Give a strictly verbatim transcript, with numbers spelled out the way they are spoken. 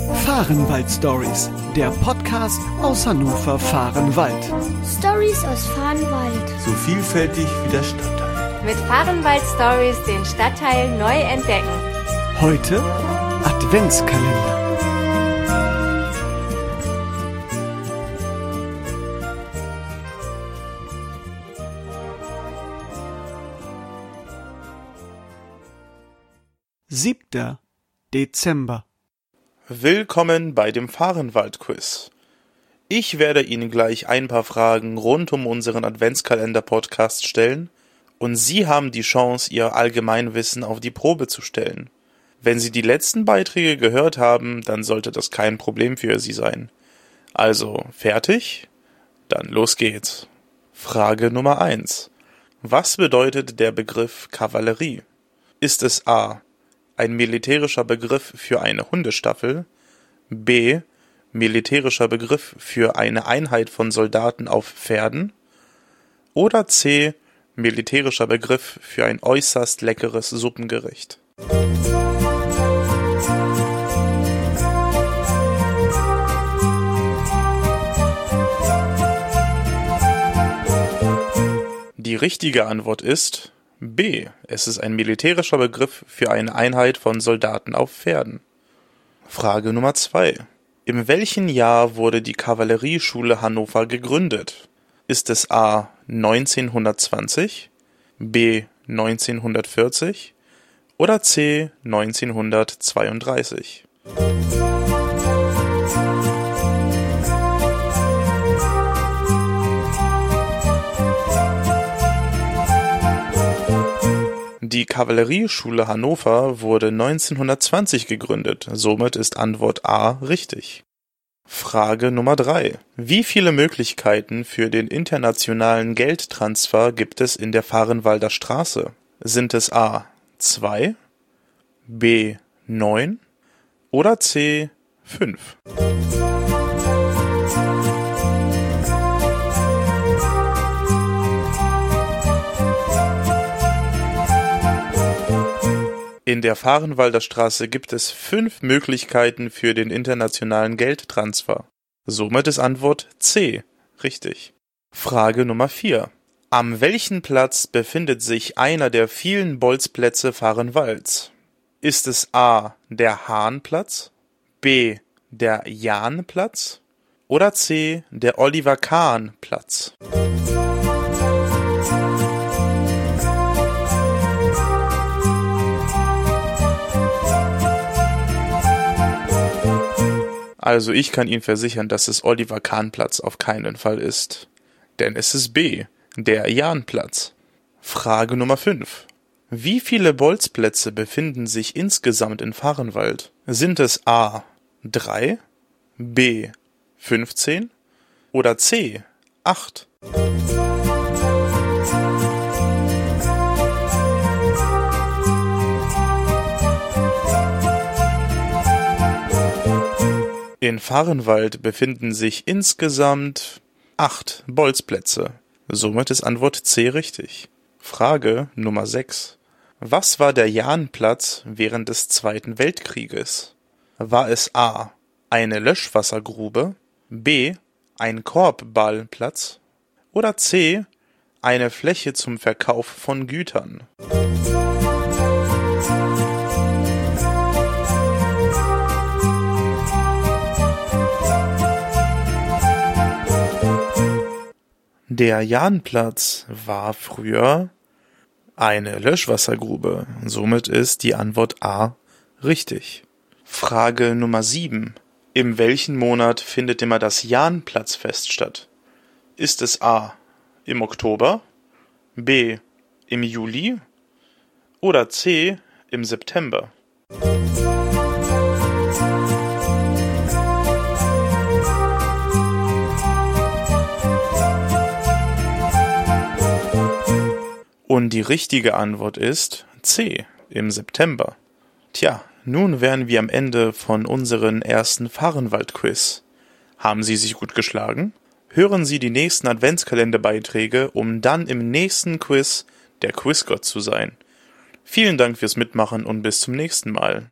Fahrenwald Stories, der Podcast aus Hannover Fahrenwald. Stories aus Fahrenwald. So vielfältig wie der Stadtteil. Mit Fahrenwald Stories den Stadtteil neu entdecken. Heute Adventskalender. siebter Dezember. Willkommen bei dem Fahrenwald-Quiz. Ich werde Ihnen gleich ein paar Fragen rund um unseren Adventskalender-Podcast stellen und Sie haben die Chance, Ihr Allgemeinwissen auf die Probe zu stellen. Wenn Sie die letzten Beiträge gehört haben, dann sollte das kein Problem für Sie sein. Also, fertig? Dann los geht's. Frage Nummer eins. Was bedeutet der Begriff Kavallerie? Ist es A. ein militärischer Begriff für eine Hundestaffel, B. militärischer Begriff für eine Einheit von Soldaten auf Pferden oder C. militärischer Begriff für ein äußerst leckeres Suppengericht? Die richtige Antwort ist B. Es ist ein militärischer Begriff für eine Einheit von Soldaten auf Pferden. Frage Nummer zwei. In welchem Jahr wurde die Kavallerieschule Hannover gegründet? Ist es A. neunzehnhundertzwanzig, B. neunzehnhundertvierzig oder C. neunzehnhundertzweiunddreißig? Die Kavallerieschule Hannover wurde neunzehnhundertzwanzig gegründet, somit ist Antwort A richtig. Frage Nummer drei. Wie viele Möglichkeiten für den internationalen Geldtransfer gibt es in der Fahrenwalder Straße? Sind es A. zwei, B. neun oder C. fünf? In der Fahrenwalder Straße gibt es fünf Möglichkeiten für den internationalen Geldtransfer. Somit ist Antwort C richtig. Frage Nummer vier. Am welchen Platz befindet sich einer der vielen Bolzplätze Fahrenwalds? Ist es A. der Hahnplatz, B. der Jahnplatz oder C. der Oliver-Kahn-Platz? Also ich kann Ihnen versichern, dass es Oliver-Kahn-Platz auf keinen Fall ist. Denn es ist B, der Jahnplatz. Frage Nummer fünf. Wie viele Bolzplätze befinden sich insgesamt in Fahrenwald? Sind es A. drei, B. fünfzehn oder C. acht? In Fahrenwald befinden sich insgesamt acht Bolzplätze. Somit ist Antwort C richtig. Frage Nummer sechs. Was war der Jahnplatz während des Zweiten Weltkrieges? War es A. eine Löschwassergrube, B. ein Korbballplatz oder C. eine Fläche zum Verkauf von Gütern? Der Jahnplatz war früher eine Löschwassergrube. Somit ist die Antwort A richtig. Frage Nummer sieben. In welchem Monat findet immer das Jahnplatzfest statt? Ist es A. im Oktober, B. im Juli oder C. im September? Und die richtige Antwort ist C, im September. Tja, nun wären wir am Ende von unserem ersten Fahrenwald-Quiz. Haben Sie sich gut geschlagen? Hören Sie die nächsten Adventskalenderbeiträge, um dann im nächsten Quiz der Quizgott zu sein. Vielen Dank fürs Mitmachen und bis zum nächsten Mal.